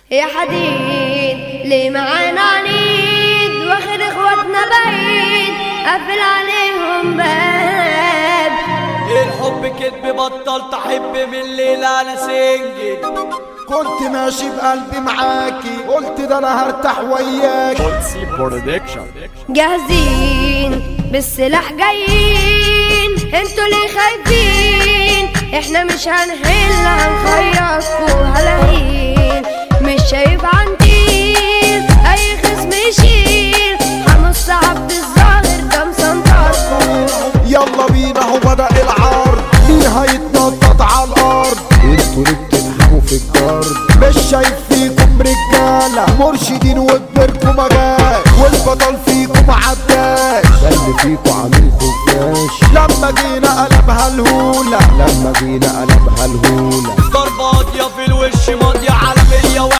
يا حديد ليه معانا عنيد واخد اخواتنا بعيد قافل عليهم باب. الحب كدب بطلت احب من الليلة انا سنجد. كنت ماشي بقلبي معاكي قلت ده انا هرتاح وياكي. جاهزين بالسلاح جايين انتوا ليه خايفين؟ احنا مش هنحل هنخيطكوا هلاهين. مش شايف عنتيل اي خصم يشيل حمص عبد الظاهر ده مسنطركوا. يلا بينا هو بدأ العرض مين هيتنطط على الارض. انتوا ليه بتضحكوا في الجرد؟ مش شايف فيكم رجاله مرشدين وكبركوا مجال والبطل فيكم عداش. ده اللي فيكوا عامل خفاش لما جينا قلبها الهوله.